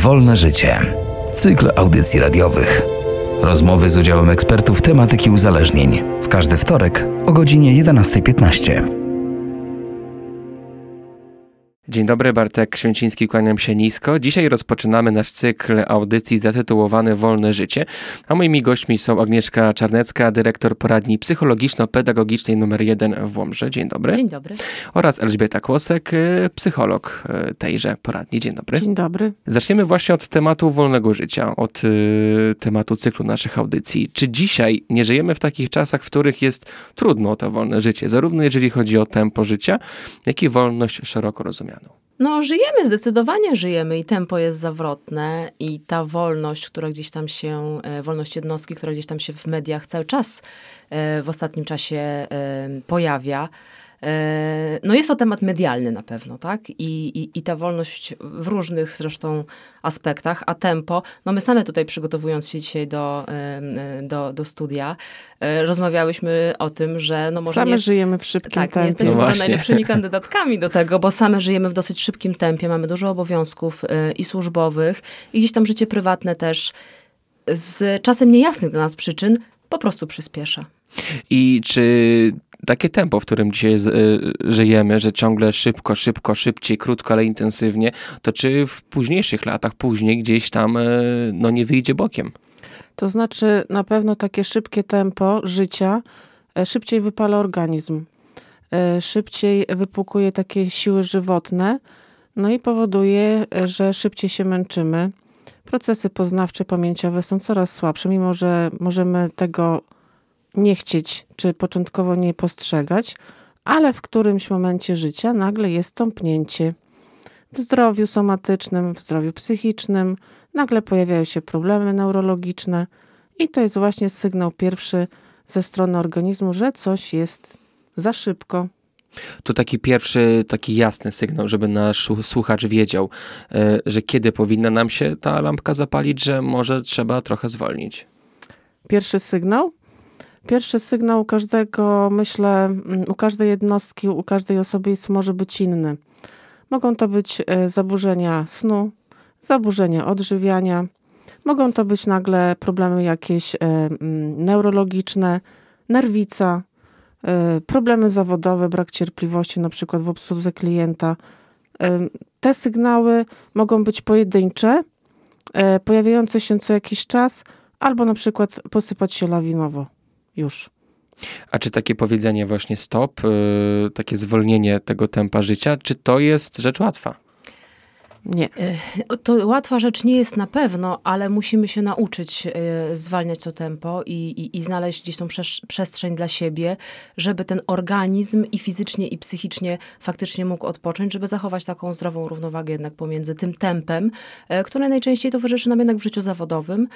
Wolne życie. Cykl audycji radiowych. Rozmowy z udziałem ekspertów tematyki uzależnień. W każdy wtorek o godzinie 11:15. Dzień dobry, Bartek Święciński, kłaniam się nisko. Dzisiaj rozpoczynamy nasz cykl audycji zatytułowany Wolne życie, a moimi gośćmi są Agnieszka Czarnecka, dyrektor poradni psychologiczno-pedagogicznej nr 1 w Łomży. Dzień dobry. Dzień dobry. Oraz Elżbieta Kłosek, psycholog tejże poradni. Dzień dobry. Dzień dobry. Zaczniemy właśnie od tematu wolnego życia, od tematu cyklu naszych audycji. Czy dzisiaj nie żyjemy w takich czasach, w których jest trudno o to wolne życie, zarówno jeżeli chodzi o tempo życia, jak i wolność szeroko rozumianą? No żyjemy, zdecydowanie żyjemy i tempo jest zawrotne i ta wolność, która gdzieś tam się, wolność jednostki, która gdzieś tam się w mediach cały czas w ostatnim czasie pojawia. No jest to temat medialny na pewno, tak? I ta wolność w różnych zresztą aspektach, a tempo, no my same tutaj przygotowując się dzisiaj do studia, rozmawiałyśmy o tym, że no może same żyjemy w szybkim tempie. Nie jesteśmy może najlepszymi kandydatkami do tego, bo same żyjemy w dosyć szybkim tempie, mamy dużo obowiązków i służbowych i gdzieś tam życie prywatne też z czasem niejasnych dla nas przyczyn po prostu przyspiesza. I czy takie tempo, w którym dzisiaj żyjemy, że ciągle szybko, szybciej, krótko, ale intensywnie, to czy w późniejszych latach, później gdzieś tam no nie wyjdzie bokiem? To znaczy na pewno takie szybkie tempo życia szybciej wypala organizm, szybciej wypłukuje takie siły żywotne, no i powoduje, że szybciej się męczymy. Procesy poznawcze, pamięciowe są coraz słabsze, mimo że możemy tego nie chcieć, czy początkowo nie postrzegać, ale w którymś momencie życia nagle jest tąpnięcie. W zdrowiu somatycznym, w zdrowiu psychicznym nagle pojawiają się problemy neurologiczne i to jest właśnie sygnał pierwszy ze strony organizmu, że coś jest za szybko. To taki pierwszy, taki jasny sygnał, żeby nasz słuchacz wiedział, że kiedy powinna nam się ta lampka zapalić, że może trzeba trochę zwolnić. Pierwszy sygnał? Pierwszy sygnał u każdego, myślę, u każdej jednostki, u każdej osoby może być inny. Mogą to być zaburzenia snu, zaburzenia odżywiania, mogą to być nagle problemy jakieś neurologiczne, nerwica, problemy zawodowe, brak cierpliwości, na przykład w obsłudze klienta. Te sygnały mogą być pojedyncze, pojawiające się co jakiś czas, albo na przykład posypać się lawinowo. Już. A czy takie powiedzenie właśnie stop, takie zwolnienie tego tempa życia, czy to jest rzecz łatwa? Nie. To łatwa rzecz nie jest na pewno, ale musimy się nauczyć zwalniać to tempo i znaleźć gdzieś tą przestrzeń dla siebie, żeby ten organizm i fizycznie, i psychicznie faktycznie mógł odpocząć, żeby zachować taką zdrową równowagę jednak pomiędzy tym tempem, które najczęściej towarzyszy nam jednak w życiu zawodowym,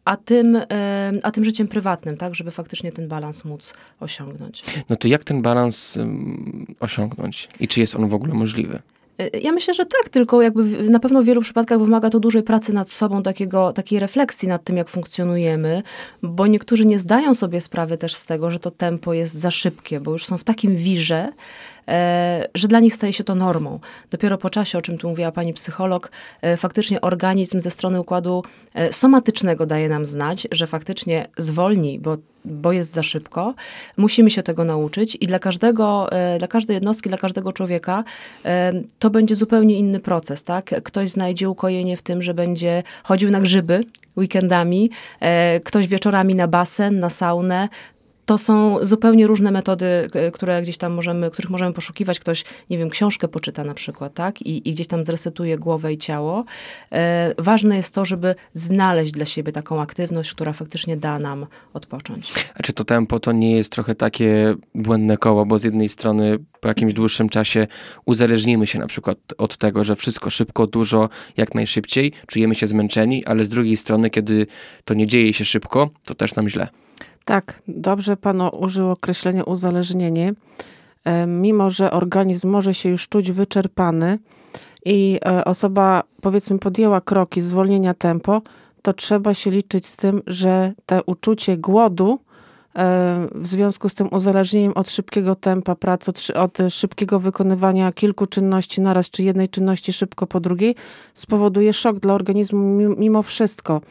a tym życiem prywatnym, tak, żeby faktycznie ten balans móc osiągnąć. No to jak ten balans osiągnąć? I czy jest on w ogóle możliwy? Ja myślę, że tak, tylko jakby na pewno w wielu przypadkach wymaga to dużej pracy nad sobą, takiej refleksji nad tym, jak funkcjonujemy, bo niektórzy nie zdają sobie sprawy też z tego, że to tempo jest za szybkie, bo już są w takim wirze, że dla nich staje się to normą. Dopiero po czasie, o czym tu mówiła pani psycholog, faktycznie organizm ze strony układu somatycznego daje nam znać, że faktycznie zwolni, bo jest za szybko. Musimy się tego nauczyć i dla każdej jednostki, dla każdego człowieka to będzie zupełnie inny proces, tak? Ktoś znajdzie ukojenie w tym, że będzie chodził na grzyby weekendami, ktoś wieczorami na basen, na saunę. To są zupełnie różne metody, które gdzieś tam których możemy poszukiwać. Ktoś, nie wiem, książkę poczyta na przykład, tak? I gdzieś tam zresetuje głowę i ciało. Ważne jest to, żeby znaleźć dla siebie taką aktywność, która faktycznie da nam odpocząć. A czy to tempo to nie jest trochę takie błędne koło, bo z jednej strony po jakimś dłuższym czasie uzależnimy się na przykład od tego, że wszystko szybko, dużo, jak najszybciej, czujemy się zmęczeni, ale z drugiej strony, kiedy to nie dzieje się szybko, to też nam źle. Tak, dobrze pan użył określenia uzależnienie. Mimo że organizm może się już czuć wyczerpany i osoba, powiedzmy, podjęła kroki zwolnienia tempo, to trzeba się liczyć z tym, że to uczucie głodu w związku z tym uzależnieniem od szybkiego tempa pracy, od szybkiego wykonywania kilku czynności naraz, czy jednej czynności szybko po drugiej, spowoduje szok dla organizmu mimo wszystko.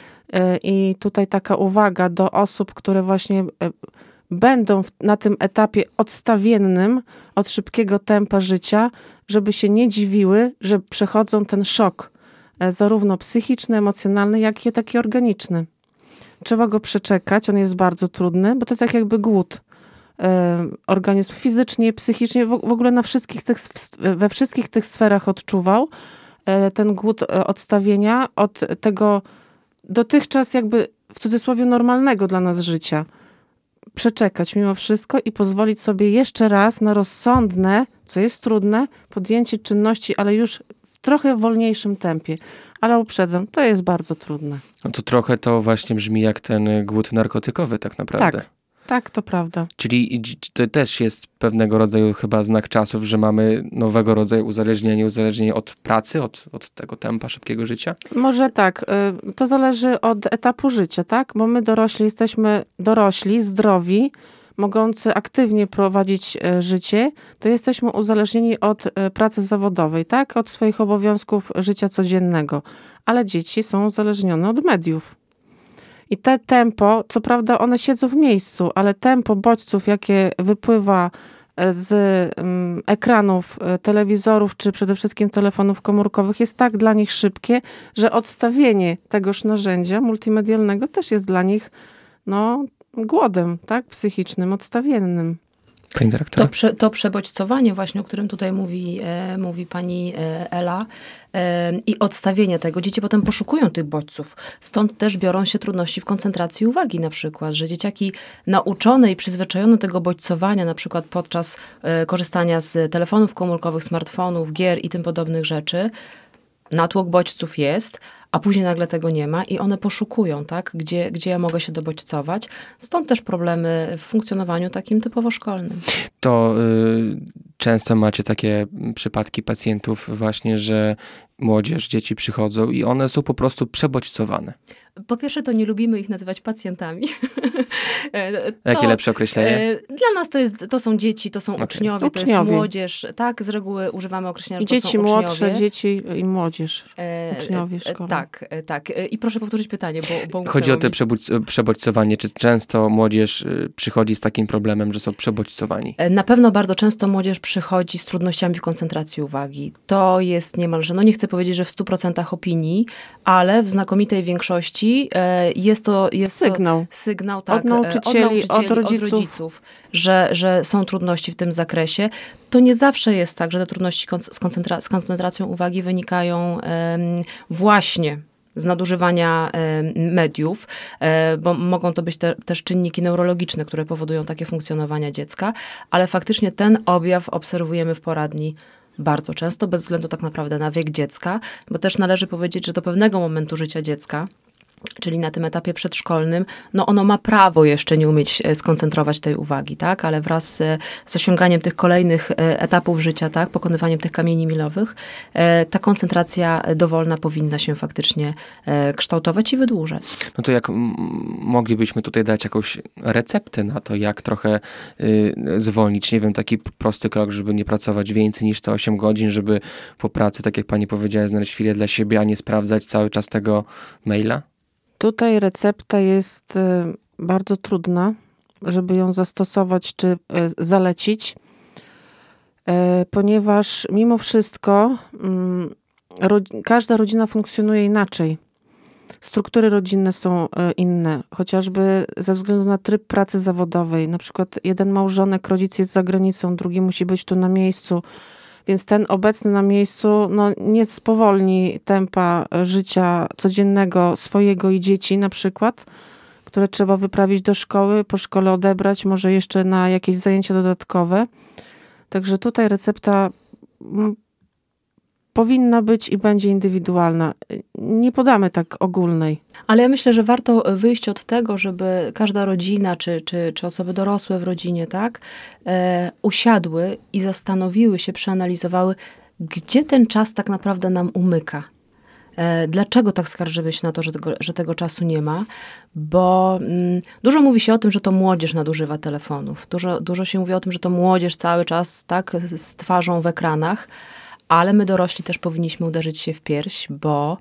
I tutaj taka uwaga do osób, które właśnie będą na tym etapie odstawiennym od szybkiego tempa życia, żeby się nie dziwiły, że przechodzą ten szok, zarówno psychiczny, emocjonalny, jak i taki organiczny. Trzeba go przeczekać, on jest bardzo trudny, bo to tak jakby głód. Organizm fizycznie, psychicznie, w ogóle we wszystkich tych sferach odczuwał ten głód odstawienia od tego dotychczas jakby w cudzysłowie normalnego dla nas życia. Przeczekać mimo wszystko i pozwolić sobie jeszcze raz na rozsądne, co jest trudne, podjęcie czynności, ale już w trochę wolniejszym tempie. Ale uprzedzam, to jest bardzo trudne. No to trochę to właśnie brzmi jak ten głód narkotykowy tak naprawdę. Tak, to prawda. Czyli to też jest pewnego rodzaju chyba znak czasów, że mamy nowego rodzaju uzależnienie od pracy, od tego tempa szybkiego życia? Może tak. To zależy od etapu życia, tak? Bo my jesteśmy dorośli, zdrowi, mogący aktywnie prowadzić życie, to jesteśmy uzależnieni od pracy zawodowej, tak? Od swoich obowiązków życia codziennego. Ale dzieci są uzależnione od mediów. I te tempo, co prawda one siedzą w miejscu, ale tempo bodźców, jakie wypływa z ekranów telewizorów, czy przede wszystkim telefonów komórkowych, jest tak dla nich szybkie, że odstawienie tegoż narzędzia multimedialnego też jest dla nich głodem, tak, psychicznym, odstawiennym. Pani dyrektor? To przebodźcowanie właśnie, o którym tutaj mówi pani Ela, i odstawienie tego. Dzieci potem poszukują tych bodźców. Stąd też biorą się trudności w koncentracji uwagi na przykład, że dzieciaki nauczone i przyzwyczajone do tego bodźcowania, na przykład podczas korzystania z telefonów komórkowych, smartfonów, gier i tym podobnych rzeczy, natłok bodźców jest, a później nagle tego nie ma i one poszukują, tak? Gdzie ja mogę się dobodźcować. Stąd też problemy w funkcjonowaniu takim typowo szkolnym. To często macie takie przypadki pacjentów właśnie, że młodzież, dzieci przychodzą i one są po prostu przebodźcowane. Po pierwsze, to nie lubimy ich nazywać pacjentami. Jakie lepsze określenie? Dla nas to są dzieci, to są uczniowie, to jest młodzież. Tak, z reguły używamy określenia, że dzieci to są uczniowie. Młodsze, dzieci i młodzież. Uczniowie szkoły. Tak. I proszę powtórzyć pytanie, bo chodzi o te przebodźcowanie. Czy często młodzież przychodzi z takim problemem, że są przebodźcowani? Na pewno bardzo często młodzież przychodzi z trudnościami w koncentracji uwagi. To jest niemalże, nie chcę powiedzieć, że w 100% opinii, ale w znakomitej większości jest to sygnał tak, od nauczycieli, od rodziców, że są trudności w tym zakresie. To nie zawsze jest tak, że te trudności z koncentracją uwagi wynikają właśnie z nadużywania mediów, bo mogą to być też czynniki neurologiczne, które powodują takie funkcjonowania dziecka, ale faktycznie ten objaw obserwujemy w poradni bardzo często, bez względu tak naprawdę na wiek dziecka, bo też należy powiedzieć, że do pewnego momentu życia dziecka, czyli na tym etapie przedszkolnym, ono ma prawo jeszcze nie umieć skoncentrować tej uwagi, tak? Ale wraz z osiąganiem tych kolejnych etapów życia, tak? Pokonywaniem tych kamieni milowych, ta koncentracja dowolna powinna się faktycznie kształtować i wydłużać. No to jak moglibyśmy tutaj dać jakąś receptę na to, jak trochę zwolnić, nie wiem, taki prosty krok, żeby nie pracować więcej niż te 8 godzin, żeby po pracy, tak jak pani powiedziała, znaleźć chwilę dla siebie, a nie sprawdzać cały czas tego maila? Tutaj recepta jest bardzo trudna, żeby ją zastosować czy zalecić, ponieważ mimo wszystko każda rodzina funkcjonuje inaczej. Struktury rodzinne są inne, chociażby ze względu na tryb pracy zawodowej. Na przykład jeden małżonek, rodzic jest za granicą, drugi musi być tu na miejscu. Więc ten obecny na miejscu nie spowolni tempa życia codziennego swojego i dzieci na przykład, które trzeba wyprawić do szkoły, po szkole odebrać, może jeszcze na jakieś zajęcia dodatkowe. Także tutaj recepta powinna być i będzie indywidualna. Nie podamy tak ogólnej. Ale ja myślę, że warto wyjść od tego, żeby każda rodzina, czy osoby dorosłe w rodzinie, tak, usiadły i zastanowiły się, przeanalizowały, gdzie ten czas tak naprawdę nam umyka. Dlaczego tak skarżymy się na to, że tego czasu nie ma? Bo dużo mówi się o tym, że to młodzież nadużywa telefonów. Dużo się mówi o tym, że to młodzież cały czas tak z twarzą w ekranach, ale my dorośli też powinniśmy uderzyć się w pierś, bo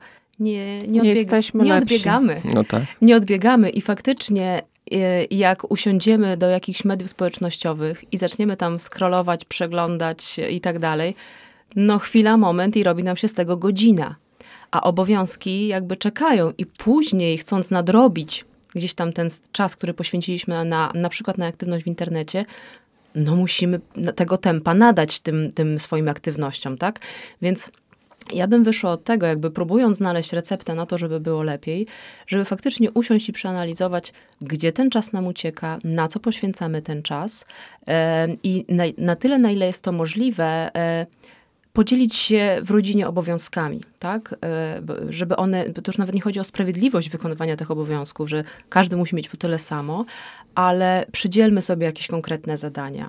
nie odbiegamy. No tak. Nie odbiegamy i faktycznie jak usiądziemy do jakichś mediów społecznościowych i zaczniemy tam scrollować, przeglądać i tak dalej, no chwila, moment i robi nam się z tego godzina. A obowiązki jakby czekają i później, chcąc nadrobić gdzieś tam ten czas, który poświęciliśmy na przykład na aktywność w internecie, no musimy tego tempa nadać tym swoim aktywnościom, tak? Więc ja bym wyszła od tego, jakby próbując znaleźć receptę na to, żeby było lepiej, żeby faktycznie usiąść i przeanalizować, gdzie ten czas nam ucieka, na co poświęcamy ten czas i na tyle, na ile jest to możliwe, podzielić się w rodzinie obowiązkami, tak? Żeby to już nawet nie chodzi o sprawiedliwość wykonywania tych obowiązków, że każdy musi mieć po tyle samo, ale przydzielmy sobie jakieś konkretne zadania.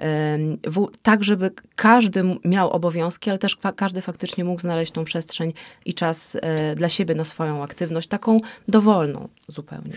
Tak, żeby każdy miał obowiązki, ale też każdy faktycznie mógł znaleźć tą przestrzeń i czas dla siebie na swoją aktywność, taką dowolną zupełnie.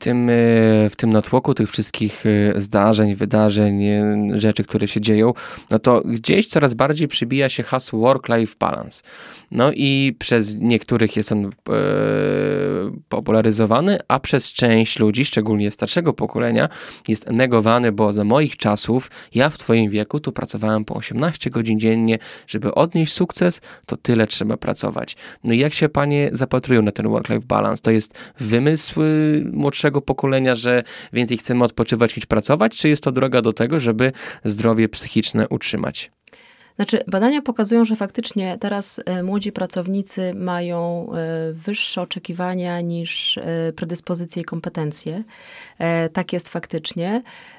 W tym natłoku tych wszystkich zdarzeń, wydarzeń, rzeczy, które się dzieją, no to gdzieś coraz bardziej przybija się hasło work-life balance. No i przez niektórych jest on popularyzowany, a przez część ludzi, szczególnie starszego pokolenia, jest negowany, bo za moich czasów, ja w twoim wieku tu pracowałem po 18 godzin dziennie, żeby odnieść sukces, to tyle trzeba pracować. No i jak się panie zapatrują na ten work-life balance? To jest wymysł młodszego pokolenia, że więcej chcemy odpoczywać niż pracować, czy jest to droga do tego, żeby zdrowie psychiczne utrzymać? Znaczy, badania pokazują, że faktycznie teraz młodzi pracownicy mają wyższe oczekiwania niż predyspozycje i kompetencje. Tak jest faktycznie.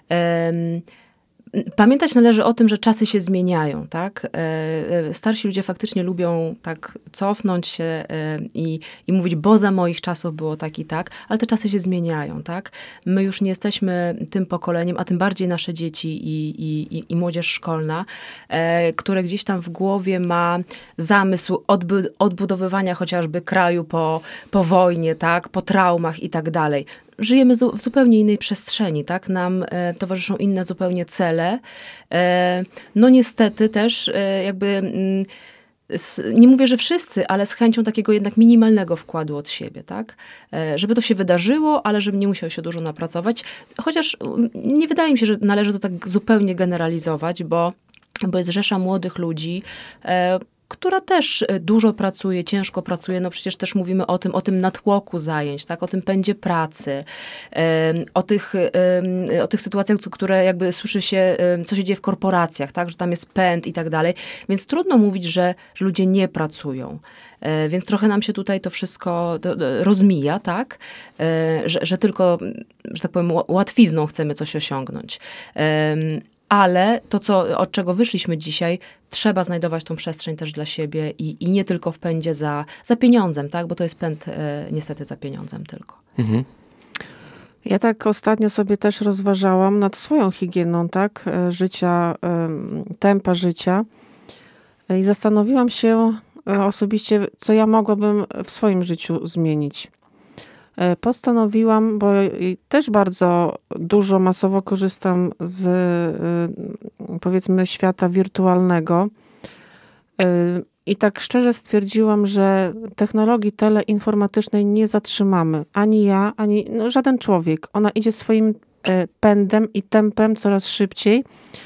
Pamiętać należy o tym, że czasy się zmieniają, tak? Starsi ludzie faktycznie lubią tak cofnąć się i mówić, bo za moich czasów było tak i tak, ale te czasy się zmieniają, tak? My już nie jesteśmy tym pokoleniem, a tym bardziej nasze dzieci i młodzież szkolna, które gdzieś tam w głowie ma zamysł odbudowywania chociażby kraju po wojnie, tak? Po traumach i tak dalej. Żyjemy w zupełnie innej przestrzeni, tak? Nam towarzyszą inne zupełnie cele. No niestety też jakby, nie mówię, że wszyscy, ale z chęcią takiego jednak minimalnego wkładu od siebie, tak? Żeby to się wydarzyło, ale żeby nie musiał się dużo napracować. Chociaż nie wydaje mi się, że należy to tak zupełnie generalizować, bo jest rzesza młodych ludzi, która też dużo pracuje, ciężko pracuje, no przecież też mówimy o tym natłoku zajęć, tak, o tym pędzie pracy, o tych sytuacjach, które jakby słyszy się, co się dzieje w korporacjach, tak, że tam jest pęd i tak dalej, więc trudno mówić, że ludzie nie pracują. Więc trochę nam się tutaj to wszystko rozmija, tak, że tylko, że tak powiem, łatwizną chcemy coś osiągnąć. Ale to, od czego wyszliśmy dzisiaj, trzeba znajdować tą przestrzeń też dla siebie i nie tylko w pędzie za pieniądzem, tak? Bo to jest pęd niestety za pieniądzem tylko. Mhm. Ja tak ostatnio sobie też rozważałam nad swoją higieną, tak? Życia, tempa życia. I zastanowiłam się osobiście, co ja mogłabym w swoim życiu zmienić. Postanowiłam, bo też bardzo dużo masowo korzystam z, powiedzmy, świata wirtualnego i tak szczerze stwierdziłam, że technologii teleinformatycznej nie zatrzymamy. Ani ja, ani żaden człowiek. Ona idzie swoim pędem i tempem coraz szybciej.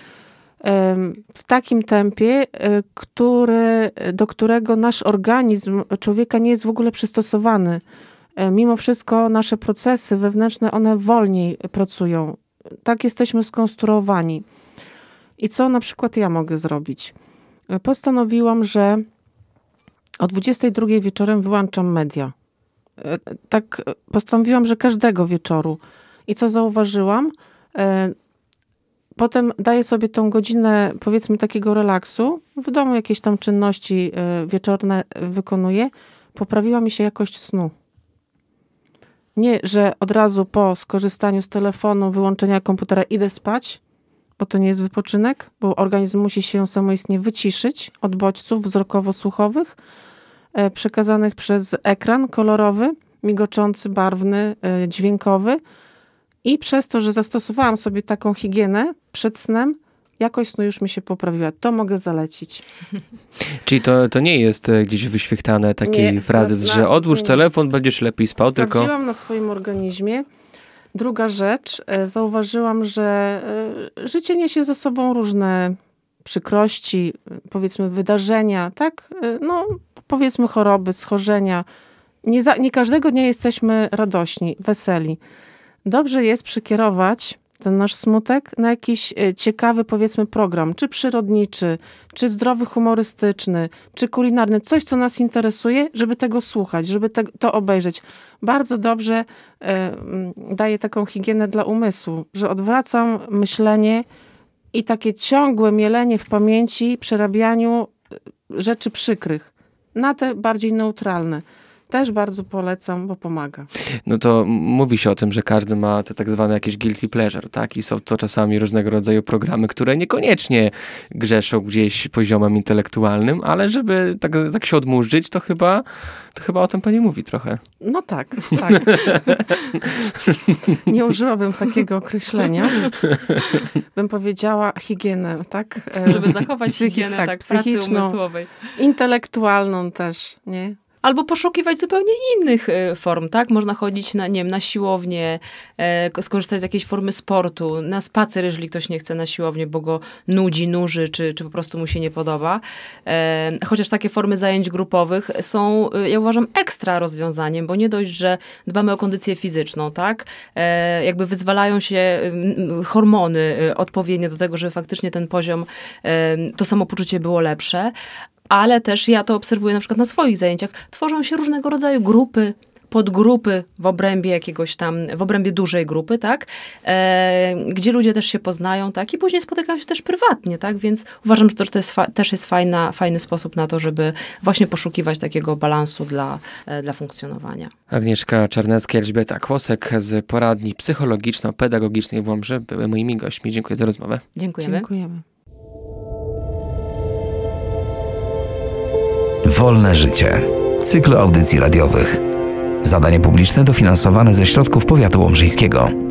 W takim tempie, do którego nasz organizm człowieka nie jest w ogóle przystosowany. Mimo wszystko nasze procesy wewnętrzne, one wolniej pracują. Tak jesteśmy skonstruowani. I co na przykład ja mogę zrobić? Postanowiłam, że o 22 wieczorem wyłączam media. Tak postanowiłam, że każdego wieczoru. I co zauważyłam? Potem daję sobie tą godzinę, powiedzmy, takiego relaksu. W domu jakieś tam czynności wieczorne wykonuję. Poprawiła mi się jakość snu. Nie, że od razu po skorzystaniu z telefonu, wyłączenia komputera idę spać, bo to nie jest wypoczynek, bo organizm musi się samoistnie wyciszyć od bodźców wzrokowo-słuchowych, przekazanych przez ekran kolorowy, migoczący, barwny, dźwiękowy. I przez to, że zastosowałam sobie taką higienę przed snem, jakość snu już mi się poprawiła. To mogę zalecić. Czyli to nie jest gdzieś wyświechtane takiej Nie, frazy, że odłóż telefon, będziesz lepiej spał, tylko... Sprawdziłam na swoim organizmie. Druga rzecz, zauważyłam, że życie niesie ze sobą różne przykrości, powiedzmy wydarzenia, tak? No, powiedzmy choroby, schorzenia. Nie każdego dnia jesteśmy radośni, weseli. Dobrze jest przekierować ten nasz smutek na jakiś ciekawy, powiedzmy, program, czy przyrodniczy, czy zdrowy, humorystyczny, czy kulinarny. Coś, co nas interesuje, żeby tego słuchać, żeby to obejrzeć. Bardzo dobrze daje taką higienę dla umysłu, że odwracam myślenie i takie ciągłe mielenie w pamięci, przerabianiu rzeczy przykrych na te bardziej neutralne. Też bardzo polecam, bo pomaga. No to mówi się o tym, że każdy ma te tak zwane jakieś guilty pleasure, tak? I są to czasami różnego rodzaju programy, które niekoniecznie grzeszą gdzieś poziomem intelektualnym, ale żeby tak się odmurzyć, to chyba o tym pani mówi trochę. No tak. Nie użyłabym takiego określenia. Bym powiedziała higienę, tak? Żeby zachować higienę pracy psychiczną, umysłowej. Intelektualną też, nie? Albo poszukiwać zupełnie innych form, tak? Można chodzić na siłownię, skorzystać z jakiejś formy sportu, na spacer, jeżeli ktoś nie chce na siłownię, bo go nuży, czy po prostu mu się nie podoba. Chociaż takie formy zajęć grupowych są, ja uważam, ekstra rozwiązaniem, bo nie dość, że dbamy o kondycję fizyczną, tak? Jakby wyzwalają się hormony odpowiednie do tego, żeby faktycznie ten poziom, to samopoczucie było lepsze. Ale też ja to obserwuję na przykład na swoich zajęciach. Tworzą się różnego rodzaju grupy, podgrupy w obrębie jakiegoś tam, w obrębie dużej grupy, tak? Gdzie ludzie też się poznają, tak? I później spotykają się też prywatnie, tak? Więc uważam, że to też jest fajny sposób na to, żeby właśnie poszukiwać takiego balansu dla funkcjonowania. Agnieszka Czarnecka i Elżbieta Kłosek z poradni psychologiczno-pedagogicznej w Łomży były moimi gośćmi. Dziękuję za rozmowę. Dziękujemy. Wolne życie. Cykl audycji radiowych. Zadanie publiczne dofinansowane ze środków powiatu łomżyńskiego.